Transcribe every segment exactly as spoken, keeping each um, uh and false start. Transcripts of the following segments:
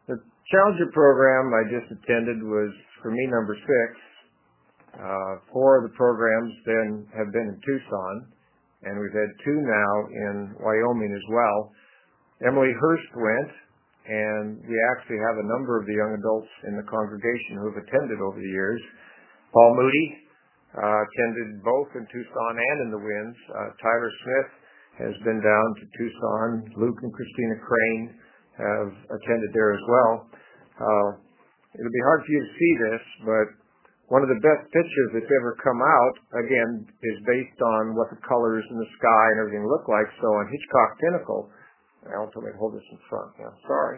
The Challenger program I just attended was, for me, number six. Uh, four of the programs then have been in Tucson, and we've had two now in Wyoming as well. Emily Hurst went, and we actually have a number of the young adults in the congregation who have attended over the years. Paul Moody uh, attended both in Tucson and in the Winds. Uh, Tyler Smith has been down to Tucson. Luke and Christina Crane have attended there as well. Uh, it'll be hard for you to see this, but one of the best pictures that's ever come out, again, is based on what the colors in the sky and everything look like. So on Hitchcock Pinnacle, Alan told me to hold this in front. Yeah, sorry.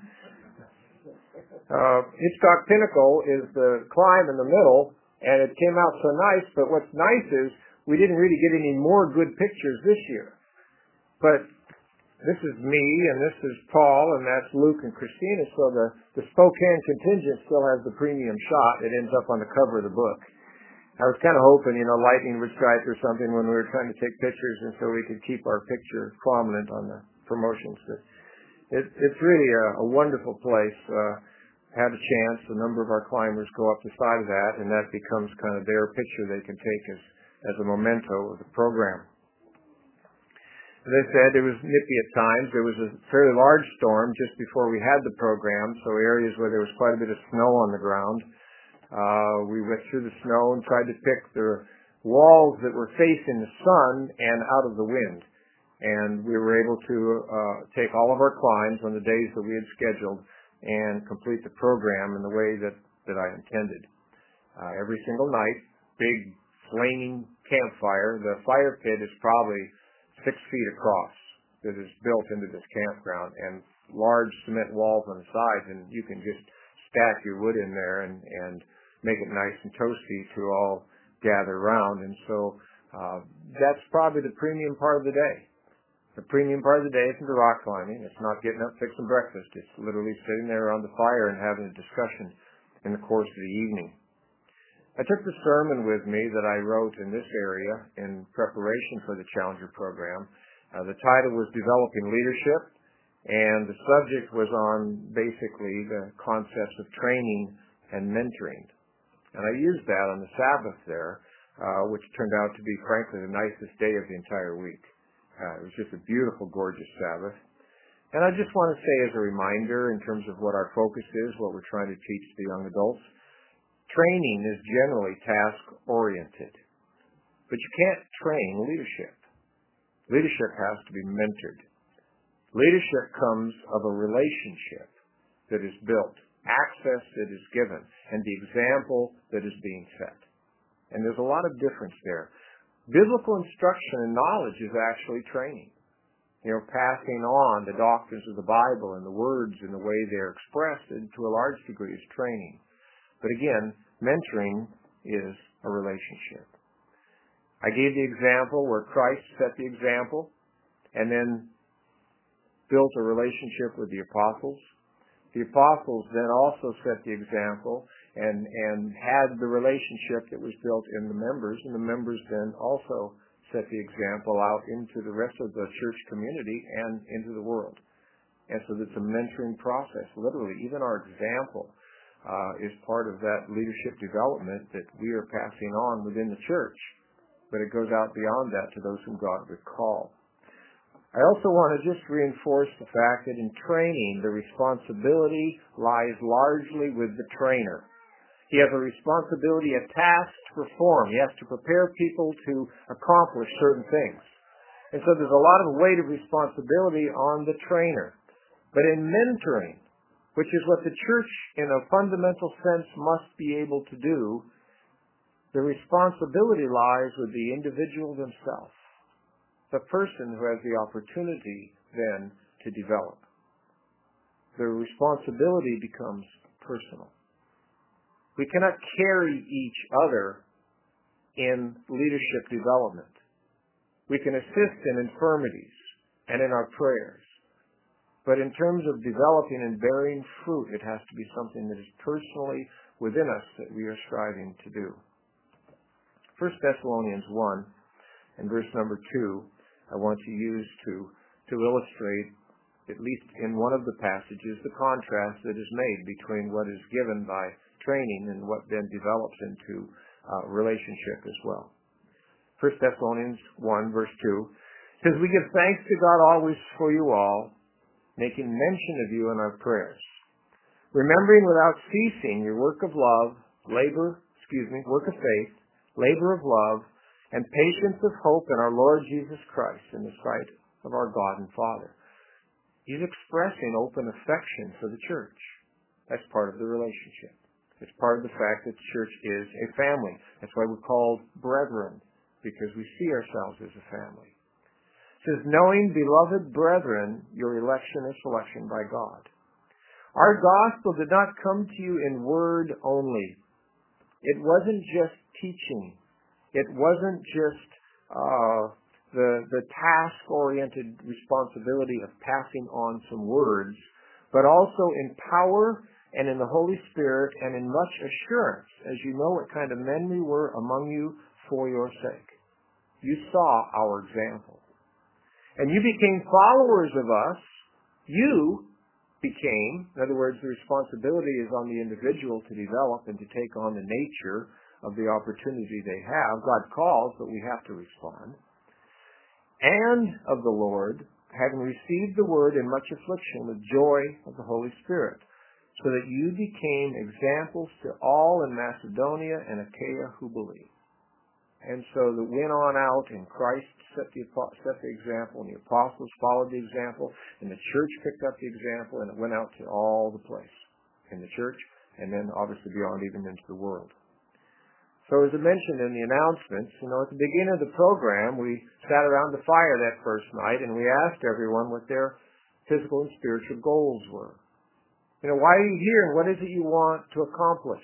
uh, Hitchcock Pinnacle is the climb in the middle, and it came out so nice, but what's nice is we didn't really get any more good pictures this year. But this is me, and this is Paul, and that's Luke and Christina, so the, the Spokane contingent still has the premium shot. It ends up on the cover of the book. I was kind of hoping, you know, lightning would strike or something when we were trying to take pictures, and so we could keep our picture prominent on the promotions. But it, it's really a, a wonderful place. Uh, had a chance, a number of our climbers go up the side of that, and that becomes kind of their picture they can take as, as a memento of the program. As I said, it was nippy at times. There was a fairly large storm just before we had the program, so areas where there was quite a bit of snow on the ground. Uh, we went through the snow and tried to pick the walls that were facing the sun and out of the wind. And we were able to uh, take all of our climbs on the days that we had scheduled and complete the program in the way that, that I intended. Uh, every single night, big flaming campfire. The fire pit is probably six feet across that is built into this campground, and large cement walls on the sides, and you can just stack your wood in there and, and make it nice and toasty to all gather around. And so uh, that's probably the premium part of the day. The premium part of the day isn't the rock climbing. It's not getting up, fixing breakfast. It's literally sitting there around the fire and having a discussion in the course of the evening. I took the sermon with me that I wrote in this area in preparation for the Challenger program. Uh, the title was Developing Leadership, and the subject was on basically the concepts of training and mentoring. And I used that on the Sabbath there, uh, which turned out to be, frankly, the nicest day of the entire week. Uh, it was just a beautiful, gorgeous Sabbath. And I just want to say as a reminder in terms of what our focus is, what we're trying to teach the young adults, training is generally task-oriented, but you can't train leadership. Leadership has to be mentored. Leadership comes of a relationship that is built, access that is given, and the example that is being set. And there's a lot of difference there. Biblical instruction and knowledge is actually training. You know, passing on the doctrines of the Bible and the words and the way they're expressed to a large degree is training. But again, mentoring is a relationship. I gave the example where Christ set the example and then built a relationship with the apostles. The apostles then also set the example and, and had the relationship that was built in the members, and the members then also set the example out into the rest of the church community and into the world. And so it's a mentoring process. Literally, even our example uh, is part of that leadership development that we are passing on within the church. But it goes out beyond that to those whom God would call. I also want to just reinforce the fact that in training, the responsibility lies largely with the trainer. He has a responsibility, a task to perform. He has to prepare people to accomplish certain things. And so there's a lot of weight of responsibility on the trainer. But in mentoring, which is what the church in a fundamental sense must be able to do, the responsibility lies with the individual themselves, the person who has the opportunity then to develop. The responsibility becomes personal. We cannot carry each other in leadership development. We can assist in infirmities and in our prayers. But in terms of developing and bearing fruit, it has to be something that is personally within us that we are striving to do. First Thessalonians one and verse number two, I want to use to, to illustrate at least in one of the passages, the contrast that is made between what is given by training and what then develops into uh, relationship as well. First Thessalonians one, verse two, says, "We give thanks to God always for you all, making mention of you in our prayers, remembering without ceasing your work of love, labor, excuse me, work of faith, labor of love, and patience of hope in our Lord Jesus Christ in the sight of our God and Father." He's expressing open affection for the church. That's part of the relationship. It's part of the fact that the church is a family. That's why we're called brethren, because we see ourselves as a family. It says, "Knowing, beloved brethren, your election is selection by God." Our gospel did not come to you in word only. It wasn't just teaching. It wasn't just uh, the, the task-oriented responsibility of passing on some words, but also in power and in the Holy Spirit and in much assurance, as you know what kind of men we were among you for your sake. You saw our example. And you became followers of us. You became, in other words, the responsibility is on the individual to develop and to take on the nature of the opportunity they have. God calls, but we have to respond. And of the Lord, having received the word in much affliction with joy of the Holy Spirit, so that you became examples to all in Macedonia and Achaia who believe. And so that went on out, and Christ set the, set the example, and the apostles followed the example, and the church picked up the example, and it went out to all the place in the church, and then obviously beyond even into the world. So as I mentioned in the announcements, you know, at the beginning of the program, we sat around the fire that first night, and we asked everyone what their physical and spiritual goals were. You know, why are you here, and what is it you want to accomplish?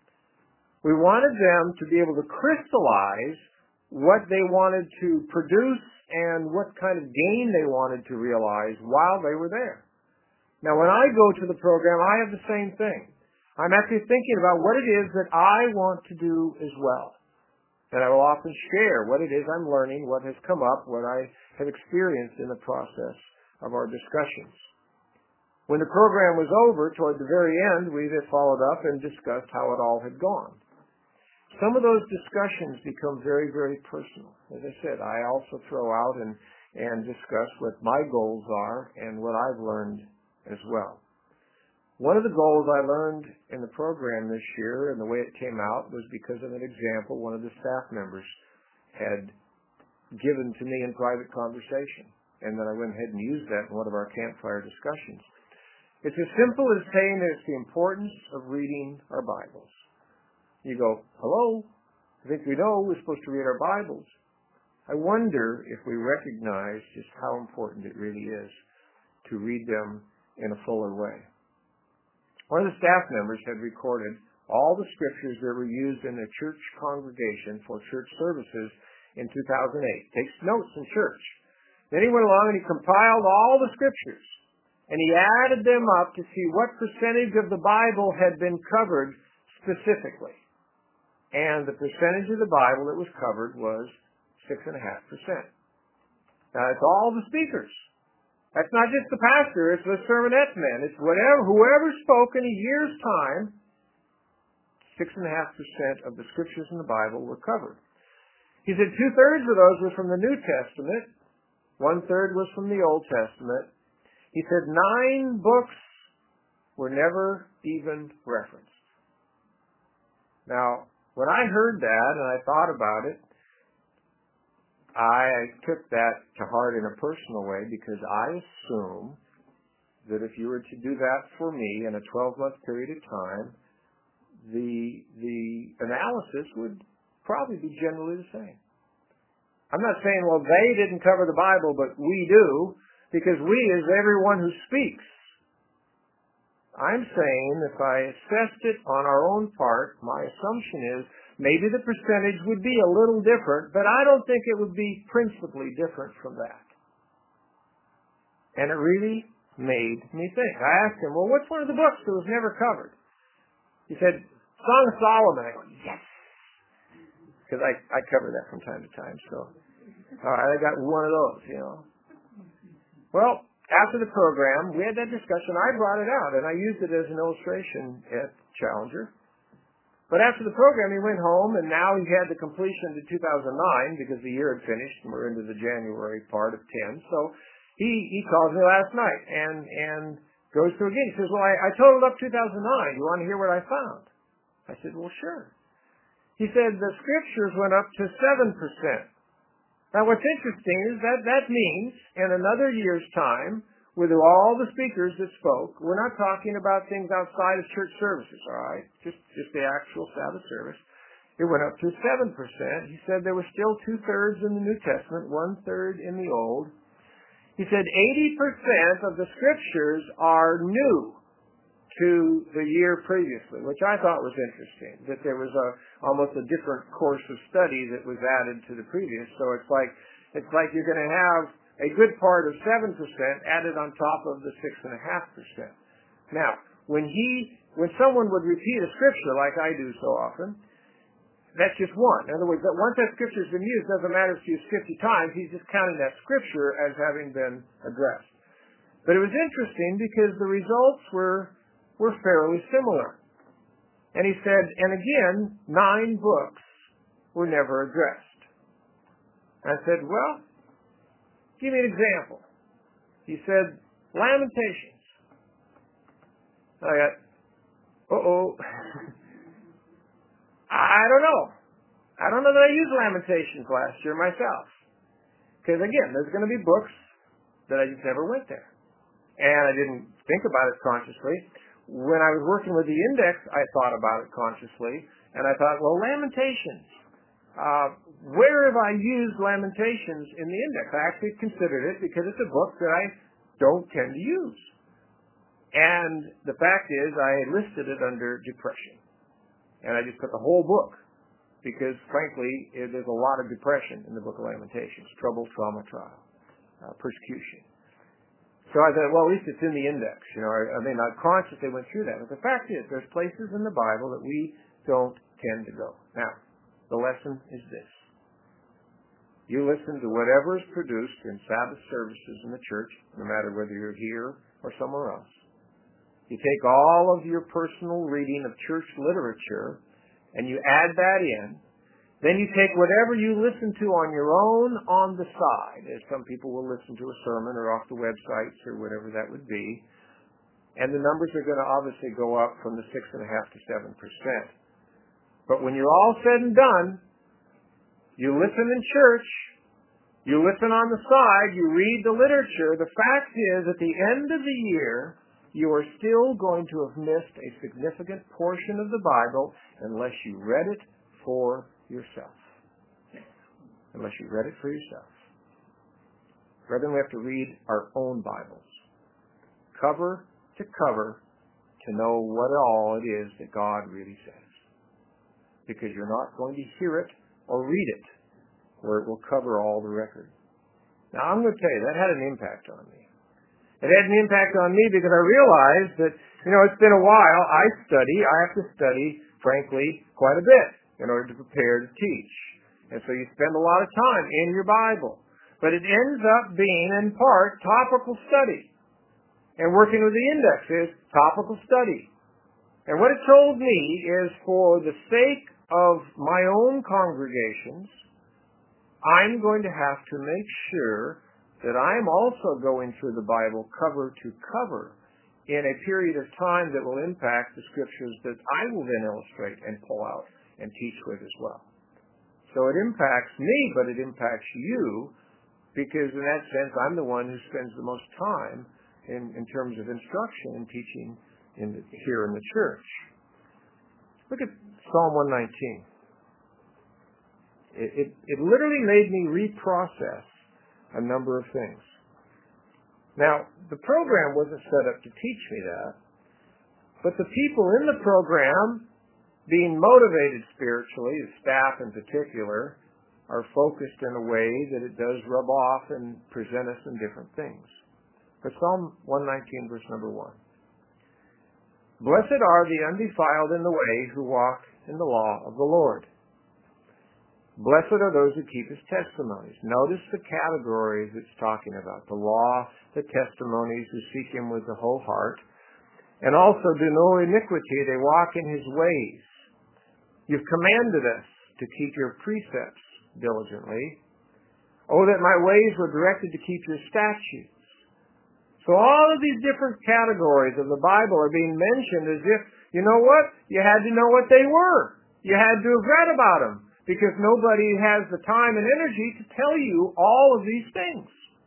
We wanted them to be able to crystallize what they wanted to produce and what kind of gain they wanted to realize while they were there. Now, when I go to the program, I have the same thing. I'm actually thinking about what it is that I want to do as well. And I will often share what it is I'm learning, what has come up, what I have experienced in the process of our discussions. When the program was over, toward the very end, we then followed up and discussed how it all had gone. Some of those discussions become very, very personal. As I said, I also throw out and, and discuss what my goals are and what I've learned as well. One of the goals I learned in the program this year, and the way it came out, was because of an example one of the staff members had given to me in private conversation. And then I went ahead and used that in one of our campfire discussions. It's as simple as saying that it's the importance of reading our Bibles. You go, hello? I think we know we're supposed to read our Bibles. I wonder if we recognize just how important it really is to read them in a fuller way. One of the staff members had recorded all the scriptures that were used in the church congregation for church services in two thousand eight. Takes notes in church. Then he went along and he compiled all the scriptures. And he added them up to see what percentage of the Bible had been covered specifically. And the percentage of the Bible that was covered was six point five percent. Now, it's all the speakers. That's not just the pastor, it's the sermonette men. It's whatever, whoever spoke in a year's time, six point five percent of the scriptures in the Bible were covered. He said two-thirds of those were from the New Testament, one-third was from the Old Testament. He said nine books were never even referenced. Now, when I heard that and I thought about it, I took that to heart in a personal way because I assume that if you were to do that for me in a twelve-month period of time, the the analysis would probably be generally the same. I'm not saying, well, they didn't cover the Bible, but we do, because we is everyone who speaks. I'm saying if I assessed it on our own part, my assumption is maybe the percentage would be a little different, but I don't think it would be principally different from that. And it really made me think. I asked him, well, what's one of the books that was never covered? He said, Song of Solomon. I go, yes! Because I, I cover that from time to time, so all right, I got one of those, you know. Well, after the program, we had that discussion. I brought it out, and I used it as an illustration at Challenger. But after the program, he went home, and now he had the completion to two thousand nine because the year had finished, and we're into the January part of ten. So he, he called me last night and, and goes through again. He says, well, I, I totaled up two thousand nine. You want to hear what I found? I said, well, sure. He said the scriptures went up to seven percent. Now, what's interesting is that that means in another year's time, with all the speakers that spoke, we're not talking about things outside of church services, all right? Just, just the actual Sabbath service. It went up to seven percent. He said there were still two-thirds in the New Testament, one-third in the Old. He said eighty percent of the scriptures are new to the year previously, which I thought was interesting, that there was a almost a different course of study that was added to the previous. So it's like it's like you're going to have a good part of seven percent added on top of the six point five percent. Now, when he when someone would repeat a scripture like I do so often, that's just one. In other words, that once that scripture has been used, it doesn't matter if it's used fifty times, he's just counting that scripture as having been addressed. But it was interesting because the results were were fairly similar. And he said, and again, nine books were never addressed. I said, well, give me an example. He said, Lamentations. I got, uh-oh. I don't know. I don't know that I used Lamentations last year myself. Because again, there's going to be books that I just never went there. And I didn't think about it consciously. When I was working with the index, I thought about it consciously, and I thought, well, Lamentations. Uh, where have I used Lamentations in the index? I actually considered it because it's a book that I don't tend to use. And the fact is, I had listed it under depression. And I just put the whole book because, frankly, it, there's a lot of depression in the book of Lamentations. Trouble, trauma, trial, uh, persecution. So I thought, well, at least it's in the index. You know, I, I mean, I consciously went through that. But the fact is, there's places in the Bible that we don't tend to go. Now, the lesson is this. You listen to whatever is produced in Sabbath services in the church, no matter whether you're here or somewhere else. You take all of your personal reading of church literature, and you add that in. Then you take whatever you listen to on your own on the side, as some people will listen to a sermon or off the websites or whatever that would be, and the numbers are going to obviously go up from the six and a half to seven percent. But when you're all said and done, you listen in church, you listen on the side, you read the literature. The fact is, at the end of the year, you are still going to have missed a significant portion of the Bible unless you read it for yourself. Unless you read it for yourself. Brethren, we have to read our own Bibles, cover to cover, to know what all it is that God really says. Because you're not going to hear it or read it, where it will cover all the record. Now, I'm going to tell you, that had an impact on me. It had an impact on me because I realized that, you know, it's been a while. I study. I have to study, frankly, quite a bit in order to prepare to teach. And so you spend a lot of time in your Bible. But it ends up being, in part, topical study. And working with the index is topical study. And what it told me is, for the sake of my own congregations, I'm going to have to make sure that I'm also going through the Bible cover to cover in a period of time that will impact the scriptures that I will then illustrate and pull out and teach with as well. So it impacts me, but it impacts you, because in that sense, I'm the one who spends the most time in, in terms of instruction and teaching in the, here in the church. Look at Psalm one nineteen. It, it, it literally made me reprocess a number of things. Now, the program wasn't set up to teach me that, but the people in the program, being motivated spiritually, the staff in particular, are focused in a way that it does rub off and present us in different things. But Psalm one nineteen, verse number one. Blessed are the undefiled in the way who walk in the law of the Lord. Blessed are those who keep his testimonies. Notice the categories it's talking about. The law the testimonies, who seek him with the whole heart, and also do no iniquity, they walk in his ways. You've commanded us to keep your precepts diligently. Oh, that my ways were directed to keep your statutes. So all of these different categories of the Bible are being mentioned as if, you know what? You had to know what they were. You had to have read about them, because nobody has the time and energy to tell you all of these things.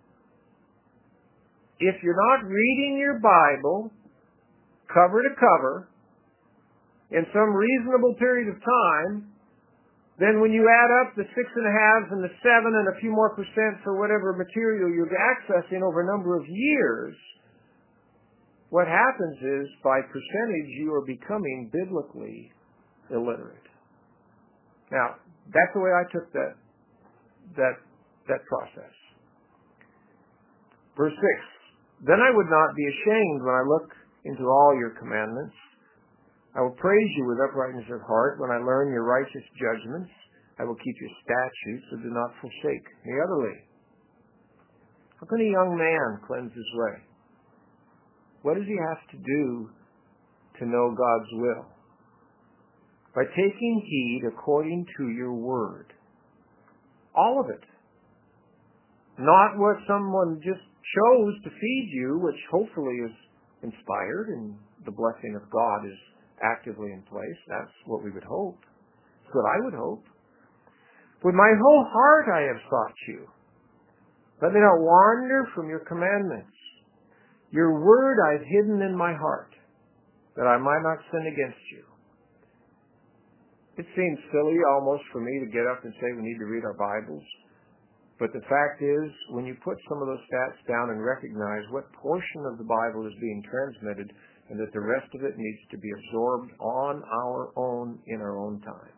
If you're not reading your Bible cover to cover in some reasonable period of time, then when you add up the six and a halves and the seven and a few more percent for whatever material you're accessing over a number of years, what happens is, by percentage, you are becoming biblically illiterate. Now, that's the way I took that, that, that process. Verse six, then I would not be ashamed when I look into all your commandments. I will praise you with uprightness of heart. When I learn your righteous judgments, I will keep your statutes and do not forsake me utterly. How can a young man cleanse his way? What does he have to do to know God's will? By taking heed according to your word. All of it. Not what someone just chose to feed you, which hopefully is inspired and the blessing of God is actively in place. That's what we would hope. That's what I would hope. With my whole heart I have sought you. Let me not wander from your commandments. Your word I've hidden in my heart, that I might not sin against you. It seems silly almost for me to get up and say we need to read our Bibles. But the fact is, when you put some of those stats down and recognize what portion of the Bible is being transmitted, and that the rest of it needs to be absorbed on our own in our own time.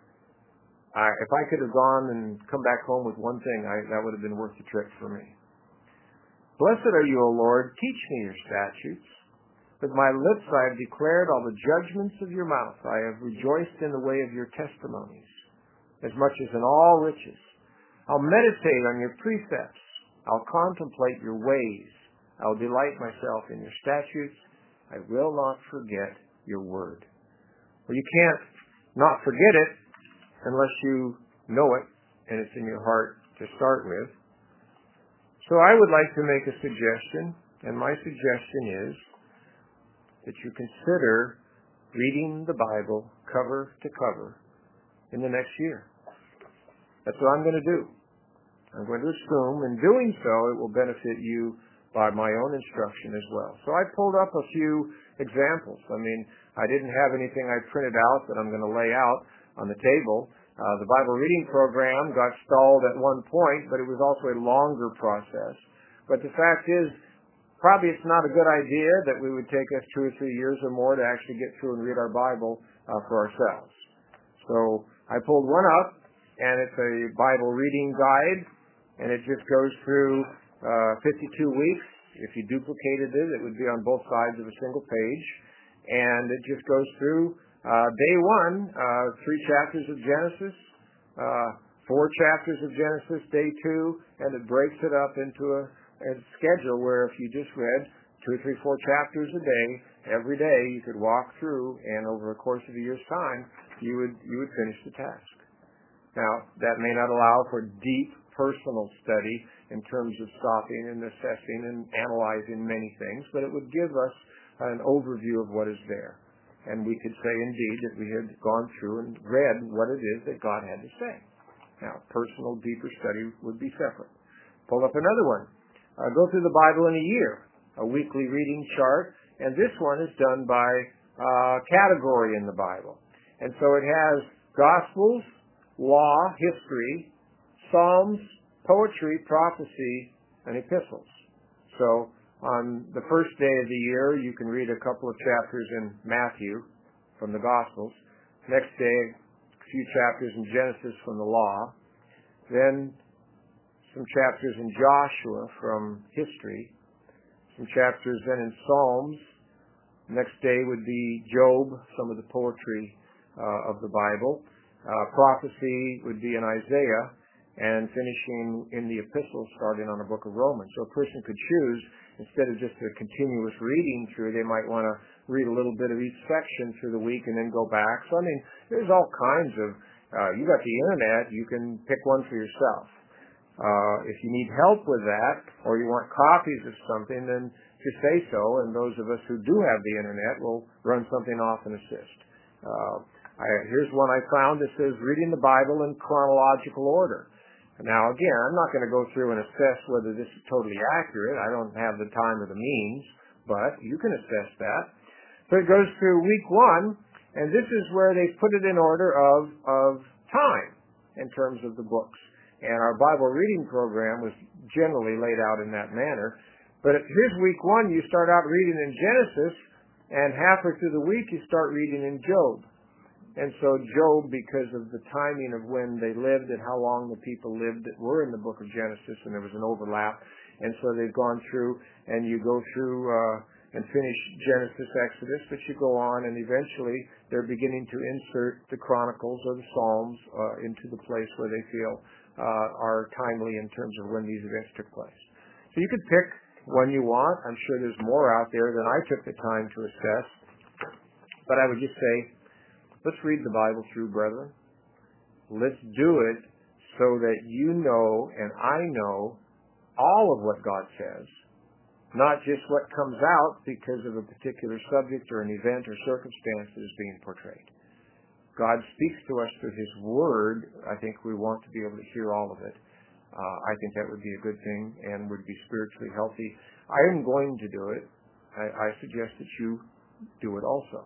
I, if I could have gone and come back home with one thing, I, that would have been worth the trip for me. Blessed are you, O Lord. Teach me your statutes. With my lips I have declared all the judgments of your mouth. I have rejoiced in the way of your testimonies, as much as in all riches. I'll meditate on your precepts. I'll contemplate your ways. I'll delight myself in your statutes. I will not forget your word. Well, you can't not forget it unless you know it and it's in your heart to start with. So I would like to make a suggestion, and my suggestion is that you consider reading the Bible cover to cover in the next year. That's what I'm going to do. I'm going to assume, in doing so, it will benefit you by my own instruction as well. So I pulled up a few examples. I mean, I didn't have anything I printed out that I'm going to lay out on the table. Uh, the Bible reading program got stalled at one point, but it was also a longer process. But the fact is, probably it's not a good idea that we would take us two or three years or more to actually get through and read our Bible uh, for ourselves. So I pulled one up, and it's a Bible reading guide, and it just goes through uh, fifty-two weeks. If you duplicated it, it would be on both sides of a single page, and it just goes through uh, day one, uh, three chapters of Genesis, uh, four chapters of Genesis, day two, and it breaks it up into a, a schedule where if you just read two, three, four chapters a day, every day you could walk through, and over a course of a year's time, you would you would finish the task. Now, that may not allow for deep personal study in terms of stopping and assessing and analyzing many things, but it would give us an overview of what is there. And we could say, indeed, that we had gone through and read what it is that God had to say. Now, personal, deeper study would be separate. Pull up another one. Uh, go through the Bible in a year, a weekly reading chart, and this one is done by uh, category in the Bible. And so it has Gospels, law, history, Psalms, poetry, prophecy, and epistles. So on the first day of the year, you can read a couple of chapters in Matthew from the Gospels. Next day, a few chapters in Genesis from the law. Then some chapters in Joshua from history. Some chapters then in Psalms. Next day would be Job, some of the poetry uh, of the Bible. Uh, prophecy would be in Isaiah, and finishing in the epistles starting on the book of Romans. So a person could choose instead of just a continuous reading through, they might want to read a little bit of each section through the week and then go back. So, I mean, there's all kinds of, uh, you got the internet, you can pick one for yourself. Uh, if you need help with that, or you want copies of something, then just say so, and those of us who do have the internet will run something off and assist. Uh, I, here's one I found that says, reading the Bible in chronological order. Now, again, I'm not going to go through and assess whether this is totally accurate. I don't have the time or the means, but you can assess that. So it goes through week one, and this is where they put it in order of, of time in terms of the books. And our Bible reading program was generally laid out in that manner. But here's week one, you start out reading in Genesis, and halfway through the week you start reading in Job. And so Job, because of the timing of when they lived and how long the people lived that were in the book of Genesis, and there was an overlap, and so they've gone through, and you go through uh, and finish Genesis, Exodus, but you go on, and eventually they're beginning to insert the Chronicles or the Psalms uh, into the place where they feel uh, are timely in terms of when these events took place. So you could pick one you want. I'm sure there's more out there than I took the time to assess, but I would just say, let's read the Bible through, brethren. Let's do it so that you know and I know all of what God says, not just what comes out because of a particular subject or an event or circumstance that is being portrayed. God speaks to us through His Word. I think we want to be able to hear all of it. Uh, I think that would be a good thing and would be spiritually healthy. I am going to do it. I, I suggest that you do it also.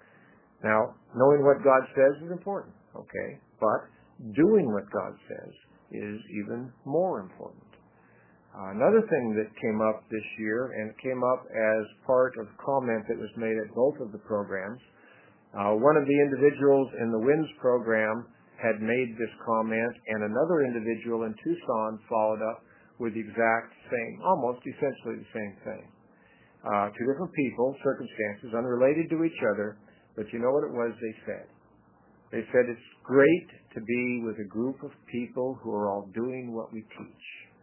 Now, knowing what God says is important, okay? But doing what God says is even more important. Uh, another thing that came up this year, and it came up as part of comment that was made at both of the programs, uh, one of the individuals in the WINS program had made this comment, and another individual in Tucson followed up with the exact same, almost essentially the same thing. Uh, two different people, circumstances, unrelated to each other, but you know what it was they said? They said it's great to be with a group of people who are all doing what we teach.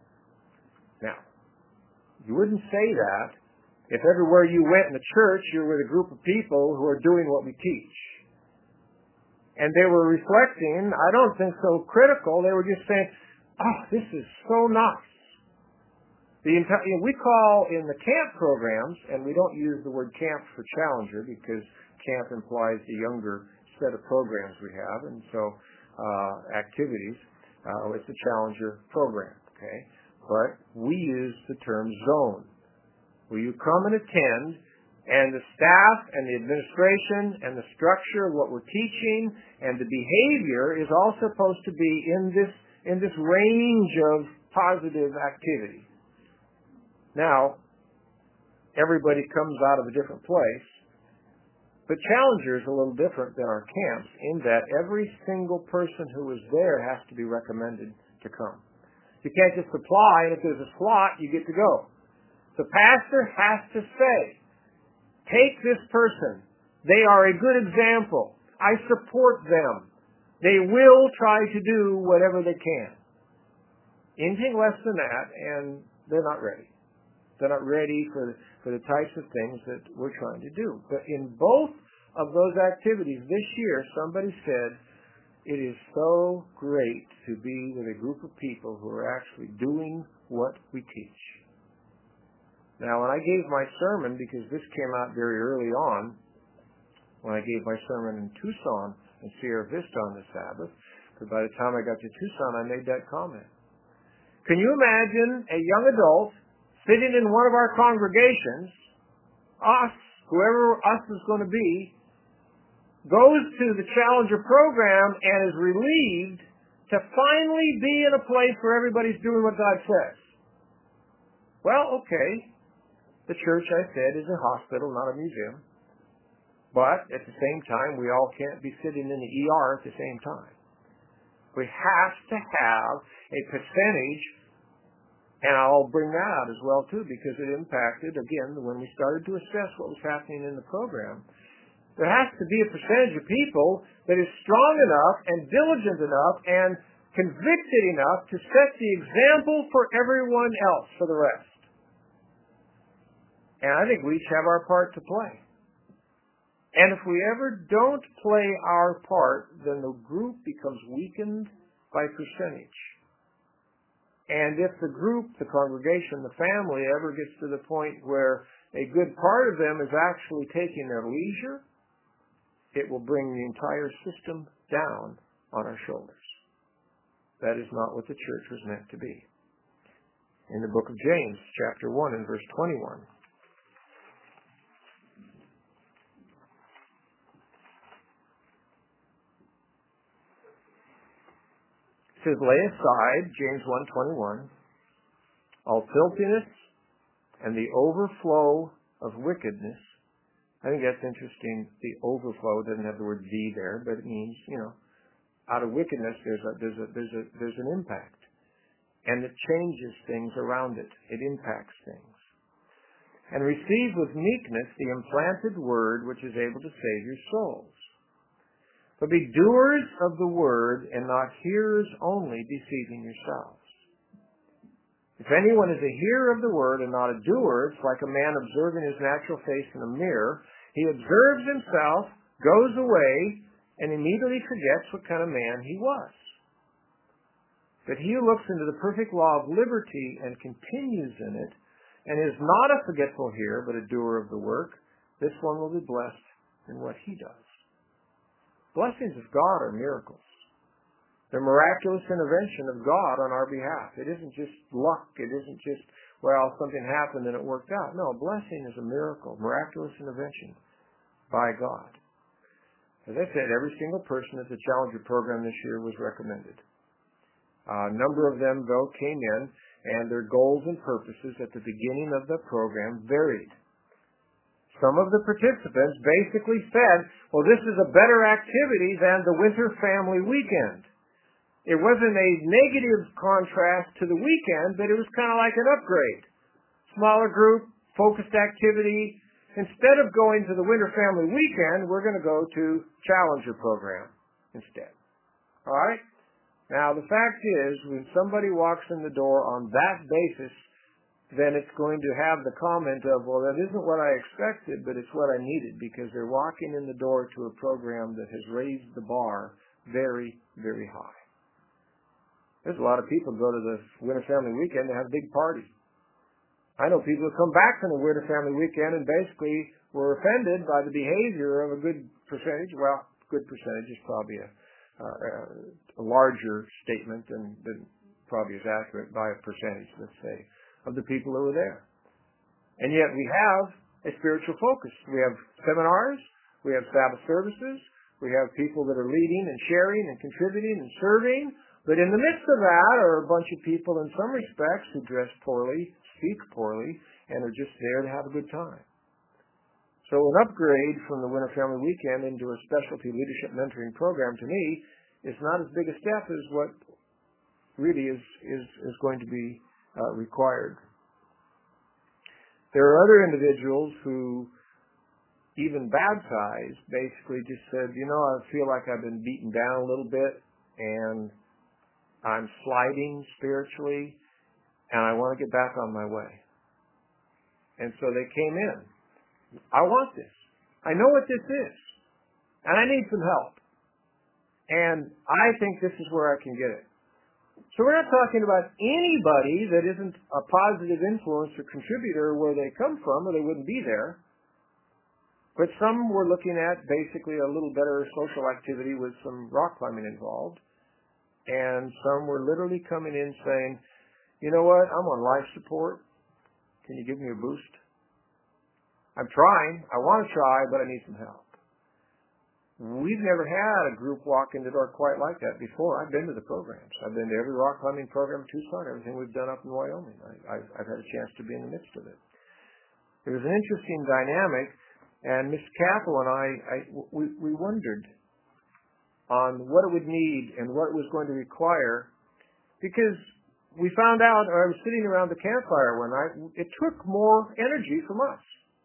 Now, you wouldn't say that if everywhere you went in the church you're with a group of people who are doing what we teach. And they were reflecting, I don't think so critical, they were just saying, oh, this is so nice. The entire, you know, we call in the camp programs, and we don't use the word camp for Challenger because camp implies the younger set of programs we have, and so uh, activities. Uh, it's a Challenger program, okay? But we use the term zone. Will you come and attend, and the staff and the administration and the structure of what we're teaching and the behavior is all supposed to be in this in this range of positive activity. Now, everybody comes out of a different place. But Challenger is a little different than our camps in that every single person who is there has to be recommended to come. You can't just apply, and if there's a slot, you get to go. The pastor has to say, take this person. They are a good example. I support them. They will try to do whatever they can. Anything less than that, and they're not ready. They're not ready for the, for the types of things that we're trying to do. But in both of those activities this year, somebody said, it is so great to be with a group of people who are actually doing what we teach. Now, when I gave my sermon, because this came out very early on, when I gave my sermon in Tucson and Sierra Vista on the Sabbath, but by the time I got to Tucson, I made that comment. Can you imagine a young adult sitting in one of our congregations, us, whoever us is going to be, goes to the Challenger program and is relieved to finally be in a place where everybody's doing what God says? Well, okay. The church, I said, is a hospital, not a museum. But at the same time, we all can't be sitting in the E R at the same time. We have to have a percentage. And I'll bring that out as well, too, because it impacted, again, when we started to assess what was happening in the program. There has to be a percentage of people that is strong enough and diligent enough and convicted enough to set the example for everyone else, for the rest. And I think we each have our part to play. And if we ever don't play our part, then the group becomes weakened by percentage. And if the group, the congregation, the family ever gets to the point where a good part of them is actually taking their leisure, it will bring the entire system down on our shoulders. That is not what the church was meant to be. In the book of James, chapter one and verse twenty-one, it says, lay aside, James one twenty-one, all filthiness and the overflow of wickedness. I think that's interesting. The overflow doesn't have the word "the" there, but it means, you know, out of wickedness there's a there's a there's a there's an impact, and it changes things around it. It impacts things. And receive with meekness the implanted word, which is able to save your souls. But be doers of the word, and not hearers only, deceiving yourselves. If anyone is a hearer of the word and not a doer, it's like a man observing his natural face in a mirror. He observes himself, goes away, and immediately forgets what kind of man he was. But he who looks into the perfect law of liberty and continues in it, and is not a forgetful hearer, but a doer of the work, this one will be blessed in what he does. Blessings of God are miracles. The miraculous intervention of God on our behalf. It isn't just luck. It isn't just, well, something happened and it worked out. No, blessing is a miracle, miraculous intervention by God. As I said, every single person at the Challenger program this year was recommended. A number of them, though, came in, and their goals and purposes at the beginning of the program varied. Some of the participants basically said, well, this is a better activity than the Winter Family Weekend. It wasn't a negative contrast to the weekend, but it was kind of like an upgrade. Smaller group, focused activity. Instead of going to the Winter Family Weekend, we're going to go to Challenger program instead. All right? Now, the fact is, when somebody walks in the door on that basis, then it's going to have the comment of, well, that isn't what I expected, but it's what I needed, because they're walking in the door to a program that has raised the bar very, very high. There's a lot of people who go to the Winter Family Weekend and have big parties. I know people who come back from the Winter Family Weekend and basically were offended by the behavior of a good percentage. Well, good percentage is probably a, uh, a larger statement than, than probably is accurate by a percentage, let's say, of the people who were there. And yet we have a spiritual focus. We have seminars, we have Sabbath services, we have people that are leading and sharing and contributing and serving, but in the midst of that are a bunch of people in some respects who dress poorly, speak poorly, and are just there to have a good time. So an upgrade from the Winter Family Weekend into a specialty leadership mentoring program, to me, is not as big a step as what really is, is, is going to be Uh, required. There are other individuals who, even baptized, basically just said, you know, I feel like I've been beaten down a little bit and I'm sliding spiritually and I want to get back on my way. And so they came in. I want this. I know what this is. And I need some help. And I think this is where I can get it. So we're not talking about anybody that isn't a positive influence or contributor where they come from, or they wouldn't be there. But some were looking at basically a little better social activity with some rock climbing involved. And some were literally coming in saying, you know what, I'm on life support. Can you give me a boost? I'm trying. I want to try, but I need some help. We've never had a group walk in the door quite like that before. I've been to the programs. I've been to every rock climbing program in Tucson, everything we've done up in Wyoming. I, I've, I've had a chance to be in the midst of it. It was an interesting dynamic, and Miss Capel and I, I we, we wondered on what it would need and what it was going to require, because we found out, I was sitting around the campfire one night, it took more energy from us.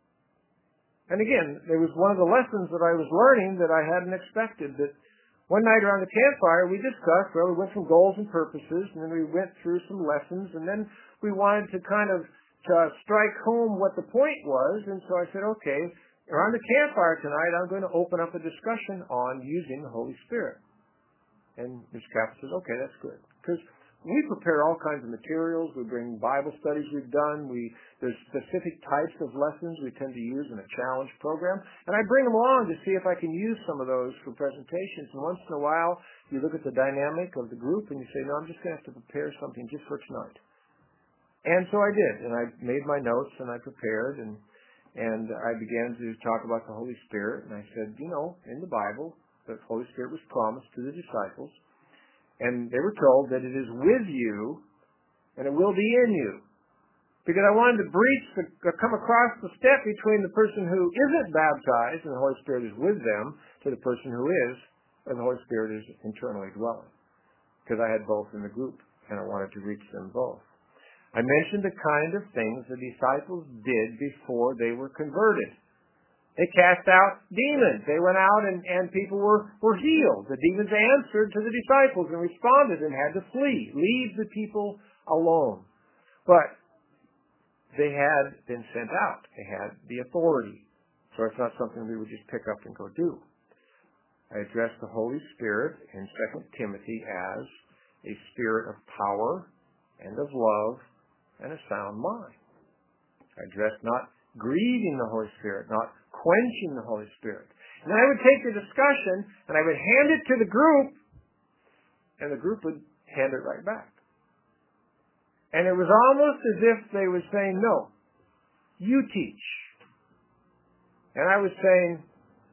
And again, there was one of the lessons that I was learning that I hadn't expected, that one night around the campfire we discussed, well, we went from goals and purposes, and then we went through some lessons, and then we wanted to kind of uh, strike home what the point was, and so I said, okay, around the campfire tonight, I'm going to open up a discussion on using the Holy Spirit. And Mister Kappa says, okay, that's good. Because we prepare all kinds of materials. We bring Bible studies we've done. We There's specific types of lessons we tend to use in a challenge program. And I bring them along to see if I can use some of those for presentations. And once in a while, you look at the dynamic of the group and you say, no, I'm just going to have to prepare something just for tonight. And so I did. And I made my notes and I prepared. And, and I began to talk about the Holy Spirit. And I said, you know, in the Bible, the Holy Spirit was promised to the disciples. And they were told that it is with you and it will be in you. Because I wanted to breach, the, uh, come across the step between the person who isn't baptized and the Holy Spirit is with them to the person who is, and the Holy Spirit is internally dwelling. Because I had both in the group and I wanted to reach them both. I mentioned the kind of things the disciples did before they were converted. They cast out demons. They went out and, and people were, were healed. The demons answered to the disciples and responded and had to flee. Leave the people alone. But they had been sent out. They had the authority. So it's not something we would just pick up and go do. I addressed the Holy Spirit in Second Timothy as a spirit of power and of love and a sound mind. I addressed not grieving the Holy Spirit, not quenching the Holy Spirit. And then I would take the discussion and I would hand it to the group, and the group would hand it right back. And it was almost as if they were saying, no, you teach. And I was saying,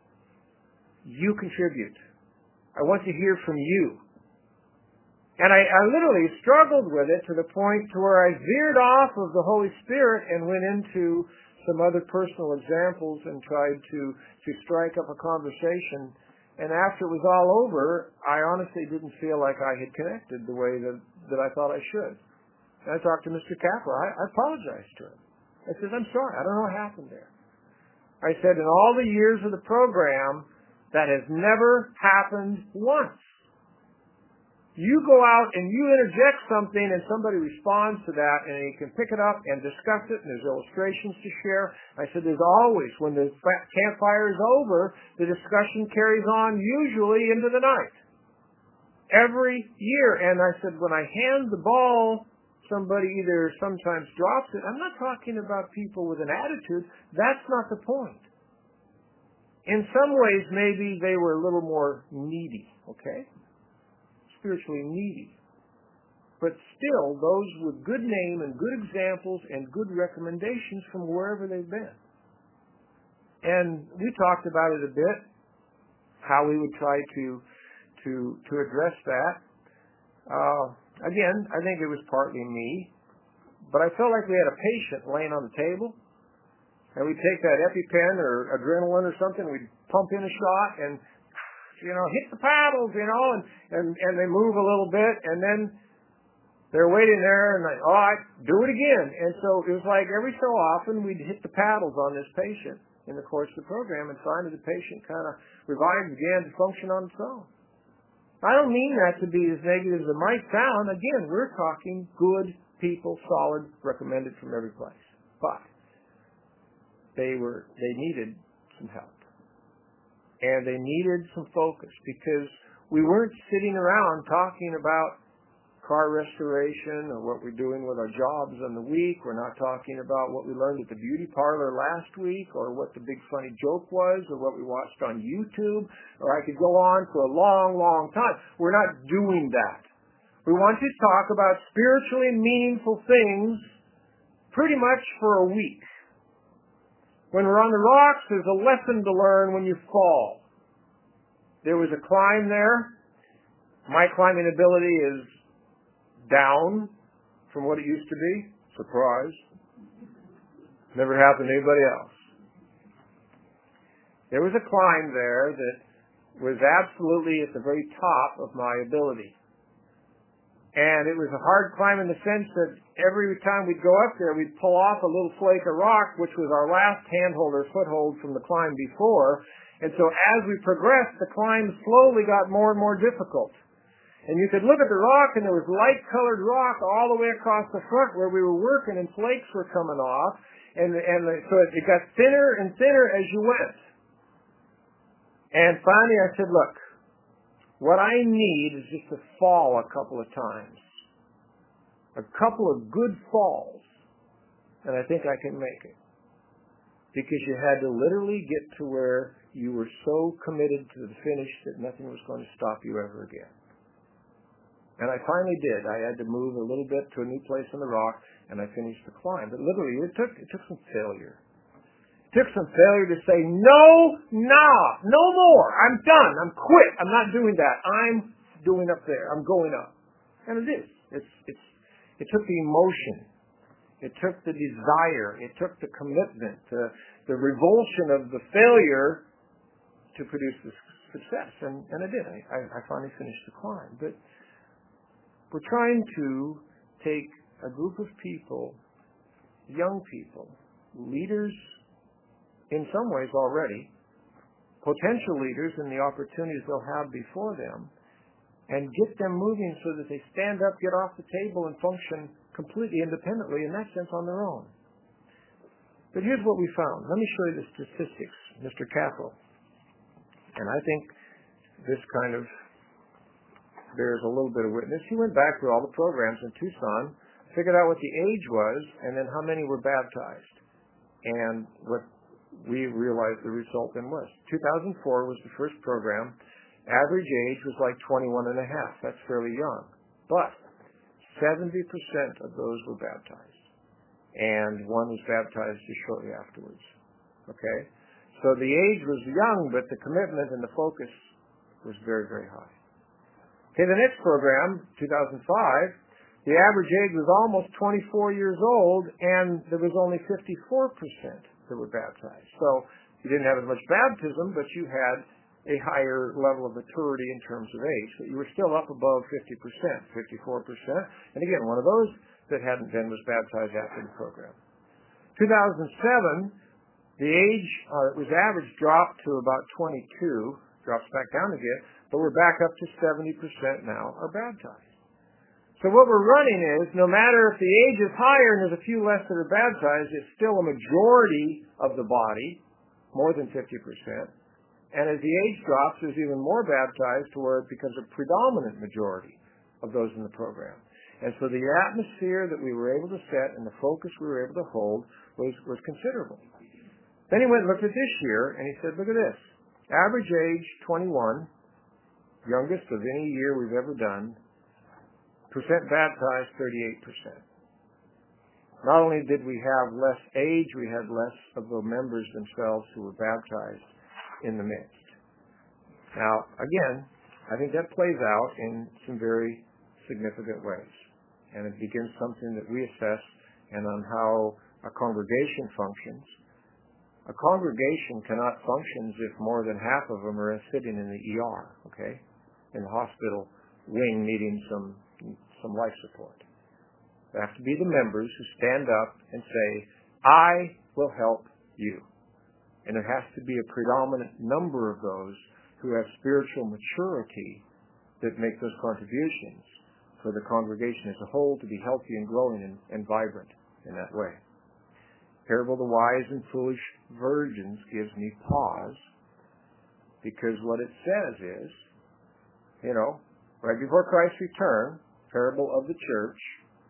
you contribute. I want to hear from you. And I, I literally struggled with it to the point to where I veered off of the Holy Spirit and went into some other personal examples and tried to, to strike up a conversation. And after it was all over, I honestly didn't feel like I had connected the way that, that I thought I should. And I talked to Mister Kappa. I, I apologized to him. I said, I'm sorry. I don't know what happened there. I said, in all the years of the program, that has never happened once. You go out and you interject something and somebody responds to that and you can pick it up and discuss it and there's illustrations to share. I said there's always, when the campfire is over, the discussion carries on usually into the night. Every year. And I said when I hand the ball, somebody either sometimes drops it. I'm not talking about people with an attitude. That's not the point. In some ways, maybe they were a little more needy, okay? Spiritually needy. But still, those with good name and good examples and good recommendations from wherever they've been. And we talked about it a bit, how we would try to to to address that. Uh, again, I think it was partly me, but I felt like we had a patient laying on the table, and we'd take that EpiPen or adrenaline or something, we'd pump in a shot, and you know, hit the paddles, you know, and, and, and they move a little bit, and then they're waiting there, and they, all right, do it again. And so it was like every so often we'd hit the paddles on this patient in the course of the program and find that the patient kind of revived again to function on its own. I don't mean that to be as negative as it might sound. Again, we're talking good people, solid, recommended from every place. But they were, they needed some help. And they needed some focus because we weren't sitting around talking about car restoration or what we're doing with our jobs in the week. We're not talking about what we learned at the beauty parlor last week or what the big funny joke was or what we watched on YouTube, or I could go on for a long, long time. We're not doing that. We want to talk about spiritually meaningful things pretty much for a week. When we're on the rocks, there's a lesson to learn when you fall. There was a climb there. My climbing ability is down from what it used to be. Surprise. Never happened to anybody else. There was a climb there that was absolutely at the very top of my ability. And it was a hard climb in the sense that every time we'd go up there, we'd pull off a little flake of rock, which was our last handhold or foothold from the climb before. And so as we progressed, the climb slowly got more and more difficult. And you could look at the rock, and there was light-colored rock all the way across the front where we were working, and flakes were coming off. And, and the, so it got thinner and thinner as you went. And finally I said, look, what I need is just to fall a couple of times. A couple of good falls. And I think I can make it. Because you had to literally get to where you were so committed to the finish that nothing was going to stop you ever again. And I finally did. I had to move a little bit to a new place on the rock, and I finished the climb. But literally, it took it took some failure. It took some failure to say, no, nah, no more. I'm done. I'm quit. I'm not doing that. I'm doing up there. I'm going up. And it is. It's it's it took the emotion. It took the desire. It took the commitment, the, the revulsion of the failure to produce the success. And, and I did. I, I finally finished the climb. But we're trying to take a group of people, young people, leaders in some ways already, potential leaders and the opportunities they'll have before them, and get them moving so that they stand up, get off the table, and function completely independently, in that sense, on their own. But here's what we found. Let me show you the statistics, Mister Castle. And I think this kind of bears a little bit of witness. He went back through all the programs in Tucson, figured out what the age was, and then how many were baptized. And what we realized the result then was. two thousand four was the first program. Average age was like twenty-one and a half. That's fairly young. But seventy percent of those were baptized. And one was baptized just shortly afterwards. Okay? So the age was young, but the commitment and the focus was very, very high. Okay, the next program, two thousand five, the average age was almost twenty-four years old, and there was only fifty-four percent that were baptized. So you didn't have as much baptism, but you had a higher level of maturity in terms of age. But you were still up above fifty percent, fifty-four percent. And again, one of those that hadn't been was baptized after the program. two thousand seven, the age uh, was average dropped to about twenty-two, drops back down again, but we're back up to seventy percent now are baptized. So what we're running is, no matter if the age is higher and there's a few less that are baptized, it's still a majority of the body, more than fifty percent. And as the age drops, there's even more baptized to where it becomes a predominant majority of those in the program. And so the atmosphere that we were able to set and the focus we were able to hold was, was considerable. Then he went and looked at this year, and he said, look at this. Average age, twenty-one, youngest of any year we've ever done. Percent baptized, thirty-eight percent. Not only did we have less age, we had less of the members themselves who were baptized in the midst. Now, again, I think that plays out in some very significant ways. And it begins something that we assess and on how a congregation functions. A congregation cannot function as if more than half of them are sitting in the E R, okay, in the hospital wing needing some some life support. There have to be the members who stand up and say, I will help you. And there has to be a predominant number of those who have spiritual maturity that make those contributions for the congregation as a whole to be healthy and growing and, and vibrant in that way. Parable of the wise and foolish virgins gives me pause, because what it says is, you know, right before Christ's return, parable of the church,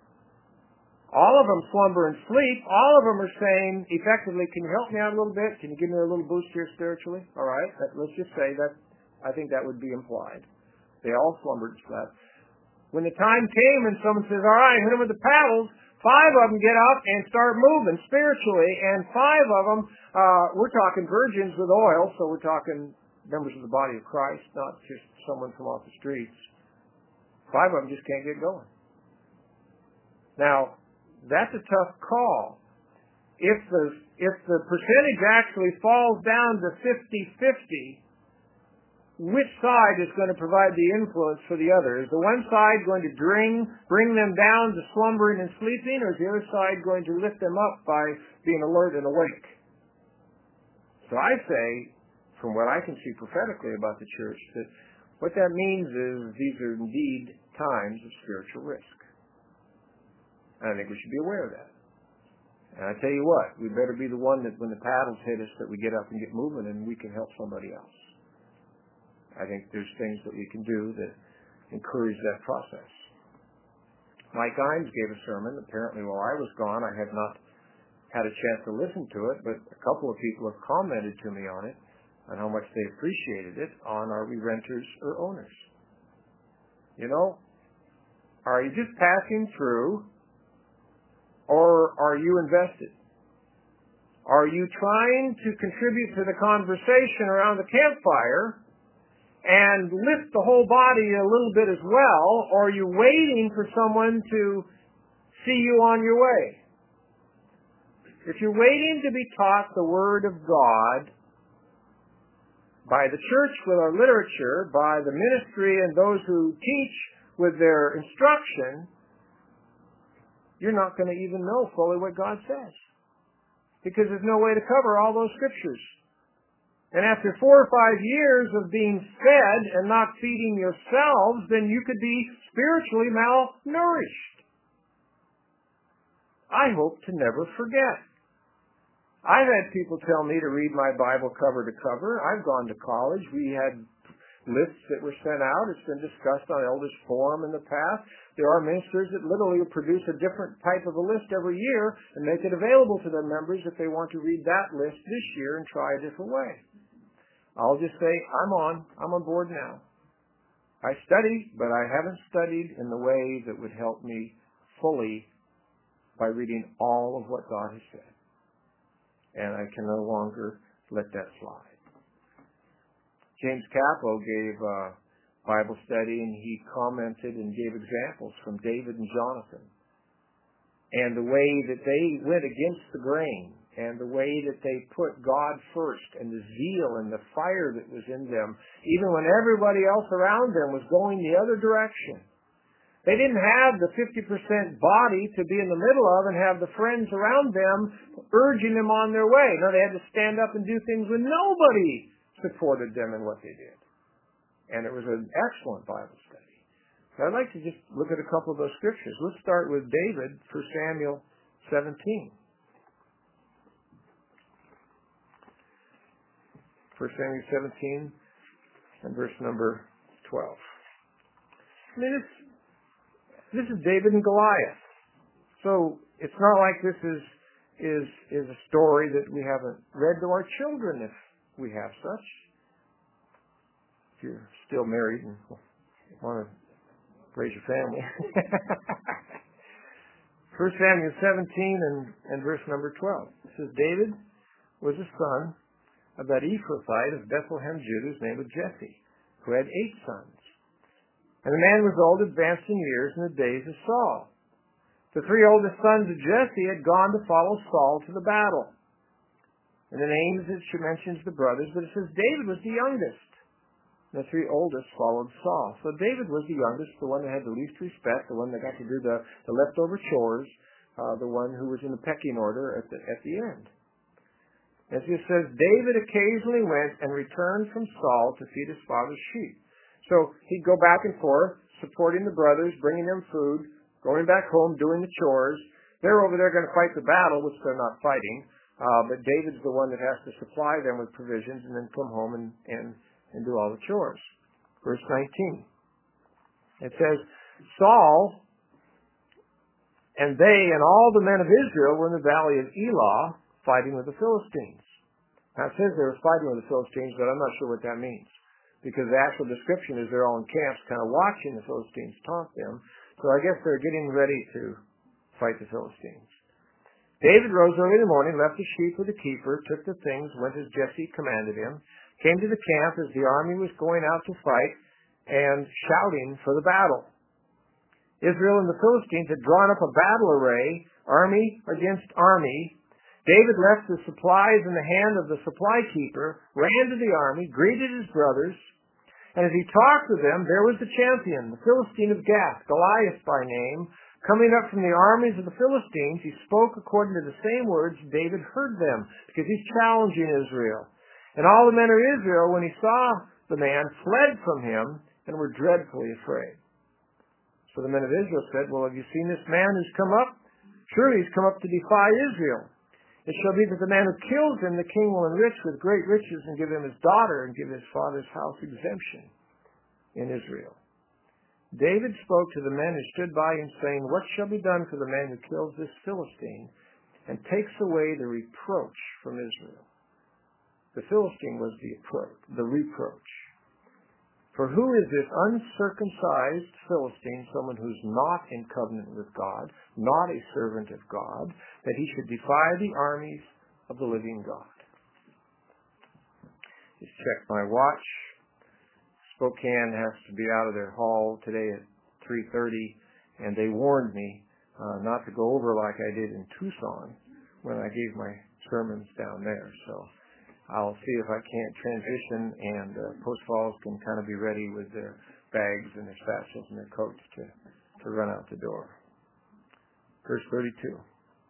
all of them slumber and sleep. All of them are saying, effectively, can you help me out a little bit? Can you give me a little boost here spiritually? All right, that, let's just say that. I think that would be implied. They all slumbered and slept. When the time came and someone says, all right, hit them with the paddles, five of them get up and start moving spiritually, and five of them, uh, we're talking virgins with oil, so we're talking members of the body of Christ, not just someone from off the streets. Five of them just can't get going. Now, that's a tough call. If the if the percentage actually falls down to fifty-fifty, which side is going to provide the influence for the other? Is the one side going to bring bring them down to slumbering and sleeping, or is the other side going to lift them up by being alert and awake? So I say, from what I can see prophetically about the church, that What that means is these are indeed times of spiritual risk. And I think we should be aware of that. And I tell you what, we better be the one that when the paddles hit us that we get up and get moving and we can help somebody else. I think there's things that we can do that encourage that process. Mike Imes gave a sermon. Apparently while I was gone, I have not had a chance to listen to it, but a couple of people have commented to me on it, on how much they appreciated it, on are we renters or owners? You know, are you just passing through, or are you invested? Are you trying to contribute to the conversation around the campfire and lift the whole body a little bit as well, or are you waiting for someone to see you on your way? If you're waiting to be taught the Word of God by the church with our literature, by the ministry and those who teach with their instruction, you're not going to even know fully what God says. Because there's no way to cover all those scriptures. And after four or five years of being fed and not feeding yourselves, then you could be spiritually malnourished. I hope to never forget. I've had people tell me to read my Bible cover to cover. I've gone to college. We had lists that were sent out. It's been discussed on Elders Forum in the past. There are ministers that literally produce a different type of a list every year and make it available to their members if they want to read that list this year and try a different way. I'll just say, I'm on. I'm on board now. I study, but I haven't studied in the way that would help me fully by reading all of what God has said. And I can no longer let that slide. James Capo gave a Bible study, and he commented and gave examples from David and Jonathan, and the way that they went against the grain, and the way that they put God first, and the zeal and the fire that was in them, even when everybody else around them was going the other direction. They didn't have the fifty percent body to be in the middle of and have the friends around them urging them on their way. No, they had to stand up and do things when nobody supported them in what they did. And it was an excellent Bible study. So I'd like to just look at a couple of those scriptures. Let's start with David, First Samuel seventeen. First Samuel seventeen and verse number twelve. I mean, this, this is David and Goliath. So it's not like this is, is, is a story that we haven't read to our children if we have such. If you're still married and want to raise your family. First Samuel seventeen and, and verse number twelve. It says, David was a son of that Ephrathite of Bethlehem, Judah, whose name was Jesse, who had eight sons. And the man was old, advanced in years, in the days of Saul. The three oldest sons of Jesse had gone to follow Saul to the battle. And the names, it mentions the brothers, but it says David was the youngest. And the three oldest followed Saul. So David was the youngest, the one that had the least respect, the one that got to do the, the leftover chores, uh, the one who was in the pecking order at the, at the end. As it says, David occasionally went and returned from Saul to feed his father's sheep. So he'd go back and forth, supporting the brothers, bringing them food, going back home, doing the chores. They're over there going to fight the battle, which they're not fighting. Uh, but David's the one that has to supply them with provisions and then come home and, and, and do all the chores. Verse nineteen. It says, Saul and they and all the men of Israel were in the valley of Elah fighting with the Philistines. Now it says they were fighting with the Philistines, but I'm not sure what that means. Because the actual description is they're all in camps kind of watching the Philistines taunt them. So I guess they're getting ready to fight the Philistines. David rose early in the morning, left the sheep with the keeper, took the things, went as Jesse commanded him, came to the camp as the army was going out to fight, and shouting for the battle. Israel and the Philistines had drawn up a battle array, army against army. David left the supplies in the hand of the supply keeper, ran to the army, greeted his brothers, and as he talked with them, there was the champion, the Philistine of Gath, Goliath by name, coming up from the armies of the Philistines. He spoke according to the same words David heard them, because he's challenging Israel. And all the men of Israel, when he saw the man, fled from him and were dreadfully afraid. So the men of Israel said, well, have you seen this man who's come up? Surely he's come up to defy Israel. It shall be that the man who kills him, the king will enrich with great riches and give him his daughter and give his father's house exemption in Israel. David spoke to the men who stood by him, saying, what shall be done for the man who kills this Philistine and takes away the reproach from Israel? The Philistine was the approach, the reproach. For who is this uncircumcised Philistine, someone who's not in covenant with God, not a servant of God, that he should defy the armies of the living God? Just check my watch. Spokane has to be out of their hall today at three thirty, and they warned me uh, not to go over like I did in Tucson when I gave my sermons down there. So I'll see if I can't transition, and uh, Post Falls can kind of be ready with their bags and their satchels and their coats to, to run out the door. Verse thirty-two.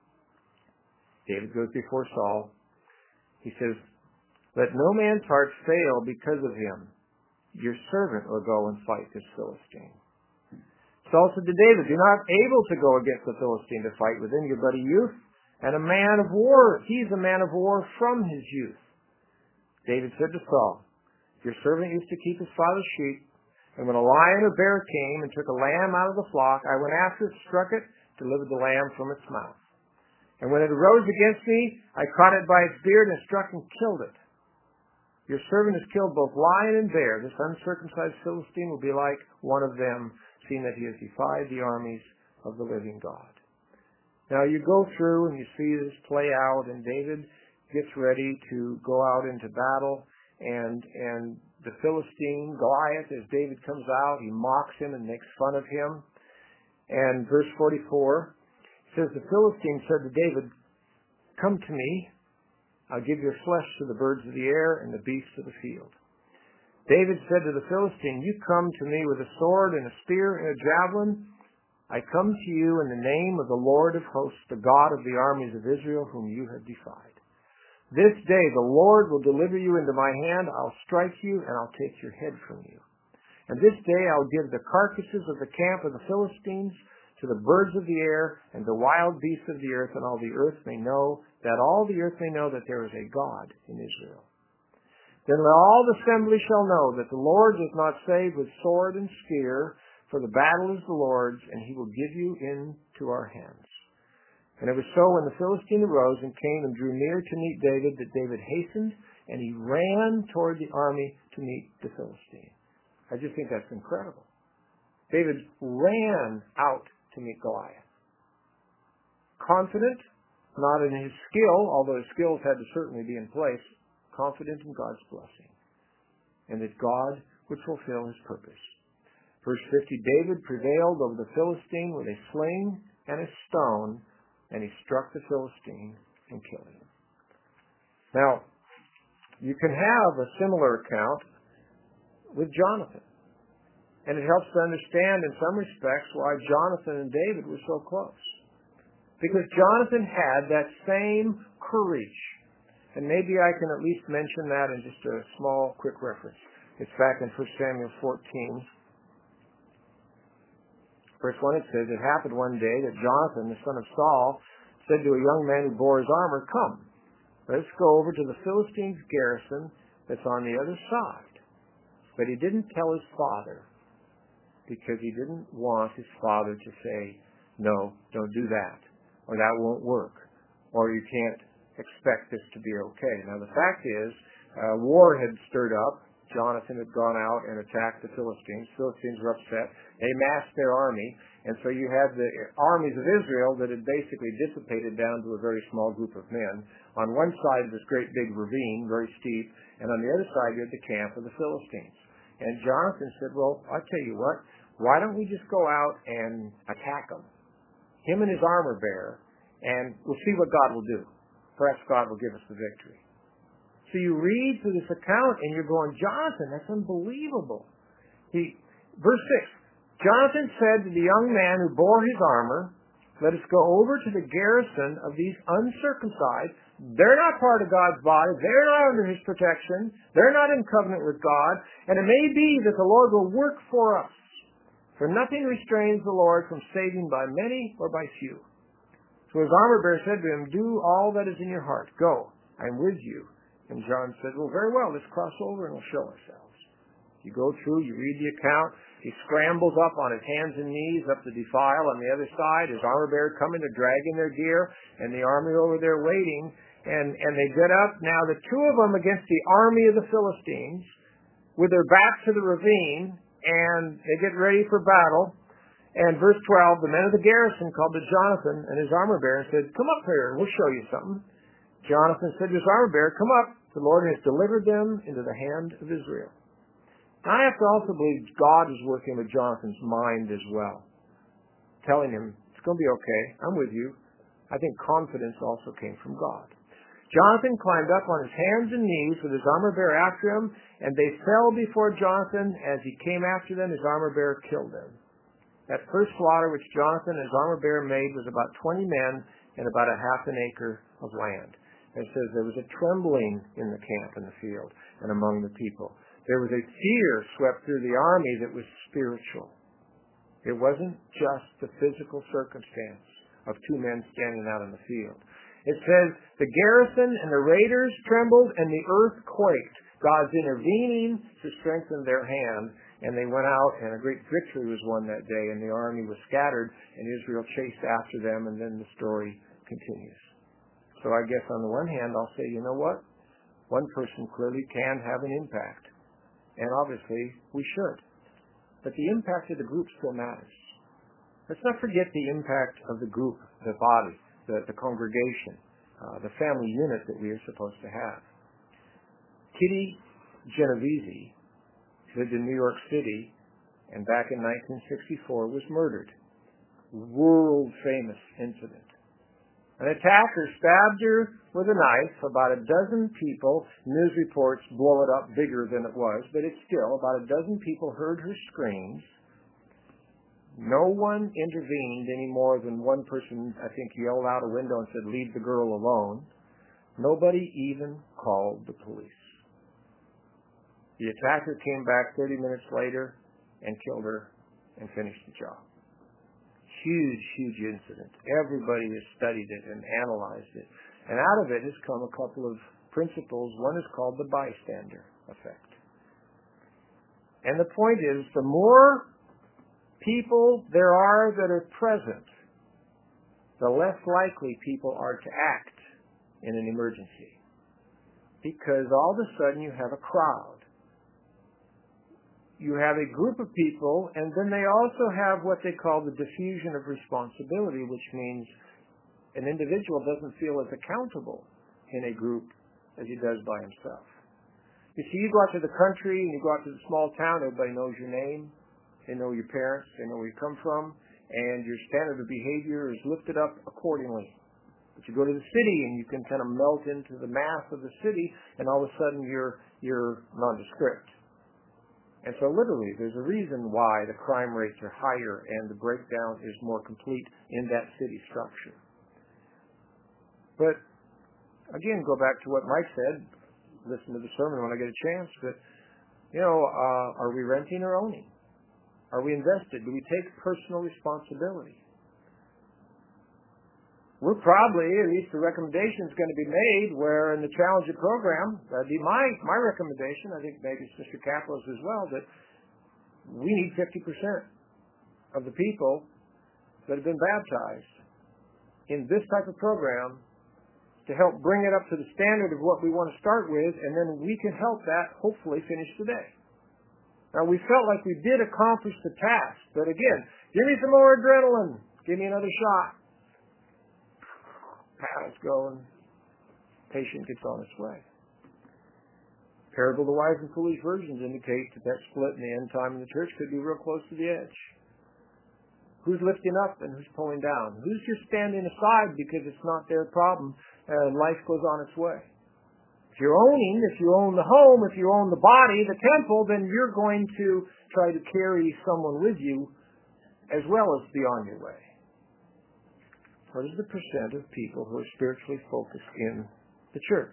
David goes before Saul. He says, let no man's heart fail because of him. Your servant will go and fight this Philistine. Saul said to David, you're not able to go against the Philistine to fight with him. You're but a youth and a man of war. He's a man of war from his youth. David said to Saul, your servant used to keep his father's sheep, and when a lion or bear came and took a lamb out of the flock, I went after it, struck it, delivered the lamb from its mouth. And when it arose against me, I caught it by its beard and struck and killed it. Your servant has killed both lion and bear. This uncircumcised Philistine will be like one of them, seeing that he has defied the armies of the living God. Now you go through and you see this play out, and David gets ready to go out into battle, and and the Philistine, Goliath, as David comes out, he mocks him and makes fun of him. And verse forty-four says, the Philistine said to David, come to me, I'll give your flesh to the birds of the air and the beasts of the field. David said to the Philistine, you come to me with a sword and a spear and a javelin. I come to you in the name of the Lord of hosts, the God of the armies of Israel, whom you have defied. This day the Lord will deliver you into my hand. I'll strike you, and I'll take your head from you. And this day I'll give the carcasses of the camp of the Philistines to the birds of the air and the wild beasts of the earth, and all the earth may know that all the earth may know that there is a God in Israel. Then all the assembly shall know that the Lord does not save with sword and spear, for the battle is the Lord's, and he will give you into our hands. And it was so when the Philistine arose and came and drew near to meet David, that David hastened, and he ran toward the army to meet the Philistine. I just think that's incredible. David ran out to meet Goliath. Confident, not in his skill, although his skills had to certainly be in place, confident in God's blessing, and that God would fulfill his purpose. Verse fifty, David prevailed over the Philistine with a sling and a stone, and he struck the Philistine and killed him. Now, you can have a similar account with Jonathan. And it helps to understand in some respects why Jonathan and David were so close. Because Jonathan had that same courage. And maybe I can at least mention that in just a small, quick reference. It's back in First Samuel fourteen. Verse one, it says, it happened one day that Jonathan, the son of Saul, said to a young man who bore his armor, come, let's go over to the Philistines' garrison that's on the other side. But he didn't tell his father, because he didn't want his father to say, no, don't do that, or that won't work, or you can't expect this to be okay. Now the fact is, uh, war had stirred up. Jonathan had gone out and attacked the Philistines. Philistines were upset. They massed their army, and so you had the armies of Israel that had basically dissipated down to a very small group of men. On one side, this great big ravine, very steep, and on the other side, you had the camp of the Philistines. And Jonathan said, well, I'll tell you what, why don't we just go out and attack them, him and his armor bearer, and we'll see what God will do. Perhaps God will give us the victory. So you read through this account, and you're going, Jonathan, that's unbelievable. He, verse six, Jonathan said to the young man who bore his armor, Let us go over to the garrison of these uncircumcised. They're not part of God's body. They're not under His protection. They're not in covenant with God. And it may be that the Lord will work for us. For nothing restrains the Lord from saving by many or by few. So his armor bearer said to him, do all that is in your heart. Go, I'm with you. And John said, well, very well, let's cross over and we'll show ourselves. You go through, you read the account. He scrambles up on his hands and knees up the defile on the other side. His armor bearer coming to dragging their gear, and the army over there waiting. And, and they get up. Now the two of them against the army of the Philistines with their backs to the ravine, and they get ready for battle. And verse twelve, the men of the garrison called to Jonathan and his armor bearer and said, come up here and we'll show you something. Jonathan said to his armor bearer, come up. The Lord has delivered them into the hand of Israel. I have to also believe God is working with Jonathan's mind as well, telling him, it's going to be okay, I'm with you. I think confidence also came from God. Jonathan climbed up on his hands and knees with his armor bearer after him, and they fell before Jonathan. As he came after them, his armor bearer killed them. That first slaughter which Jonathan and his armor bearer made was about twenty men and about a half an acre of land. It says there was a trembling in the camp in the field and among the people. There was a fear swept through the army that was spiritual. It wasn't just the physical circumstance of two men standing out in the field. It says the garrison and the raiders trembled and the earth quaked. God's intervening to strengthen their hand, and they went out, and a great victory was won that day, and the army was scattered, and Israel chased after them, and then the story continues. So I guess on the one hand, I'll say, you know what? One person clearly can have an impact. And obviously, we should. But the impact of the group still matters. Let's not forget the impact of the group, the body, the, the congregation, uh, the family unit that we are supposed to have. Kitty Genovese lived in New York City, and back in nineteen sixty-four was murdered. World famous incident. An attacker stabbed her with a knife. About a dozen people, news reports blow it up bigger than it was, but it's still, about a dozen people heard her screams. No one intervened any more than one person, I think, yelled out a window and said, leave the girl alone. Nobody even called the police. The attacker came back thirty minutes later and killed her and finished the job. Huge, huge incident. Everybody has studied it and analyzed it. And out of it has come a couple of principles. One is called the bystander effect. And the point is, the more people there are that are present, the less likely people are to act in an emergency. Because all of a sudden you have a crowd. You have a group of people, and then they also have what they call the diffusion of responsibility, which means an individual doesn't feel as accountable in a group as he does by himself. You see, you go out to the country and you go out to the small town, everybody knows your name, they know your parents, they know where you come from, and your standard of behavior is lifted up accordingly. But you go to the city and you can kind of melt into the mass of the city, and all of a sudden you're, you're nondescript. And so literally, there's a reason why the crime rates are higher and the breakdown is more complete in that city structure. But, again, go back to what Mike said. Listen to the sermon when I get a chance. But, you know, uh, are we renting or owning? Are we invested? Do we take personal responsibility? We're probably, at least the recommendation is going to be made where in the Challenger program, that'd be my, my recommendation, I think maybe it's Mister Kaplan's as well, that we need fifty percent of the people that have been baptized in this type of program to help bring it up to the standard of what we want to start with, and then we can help that hopefully finish today. Now, we felt like we did accomplish the task, but again, give me some more adrenaline, give me another shot. Paddles go and patient gets on its way. Parable of the wise and foolish virgins indicate that that split in the end time in the church could be real close to the edge. Who's lifting up and who's pulling down? Who's just standing aside because it's not their problem and life goes on its way? If you're owning, if you own the home, if you own the body, the temple, then you're going to try to carry someone with you as well as be on your way. What is the percent of people who are spiritually focused in the church?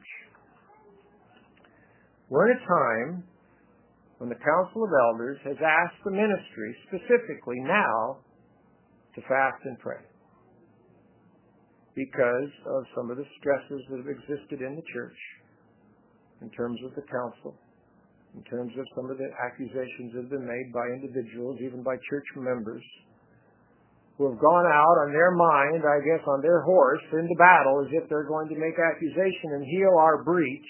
We're in a time when the Council of Elders has asked the ministry specifically now to fast and pray because of some of the stresses that have existed in the church in terms of the council, in terms of some of the accusations that have been made by individuals, even by church members, who have gone out on their mind, I guess, on their horse into battle as if they're going to make accusation and heal our breach.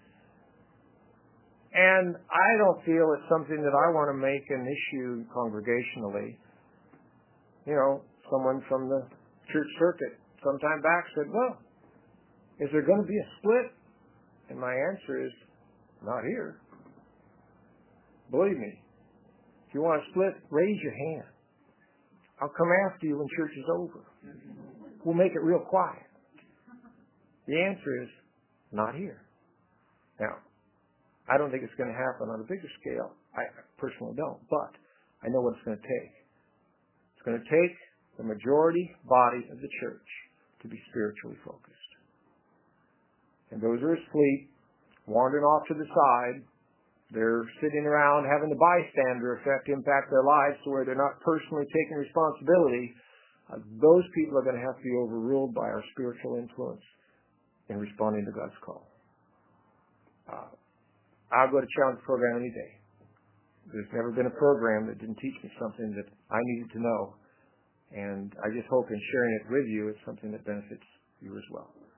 And I don't feel it's something that I want to make an issue congregationally. You know, someone from the church circuit some time back said, well, is there going to be a split? And my answer is, not here. Believe me, if you want a split, raise your hand. I'll come after you when church is over. We'll make it real quiet. The answer is, not here. Now, I don't think it's going to happen on a bigger scale. I personally don't. But I know what it's going to take. It's going to take the majority body of the church to be spiritually focused. And those who are asleep, wandering off to the side, they're sitting around having the bystander effect impact their lives to where they're not personally taking responsibility. Uh, those people are going to have to be overruled by our spiritual influence in responding to God's call. Uh, I'll go to challenge program any day. There's never been a program that didn't teach me something that I needed to know. And I just hope in sharing it with you, it's something that benefits you as well.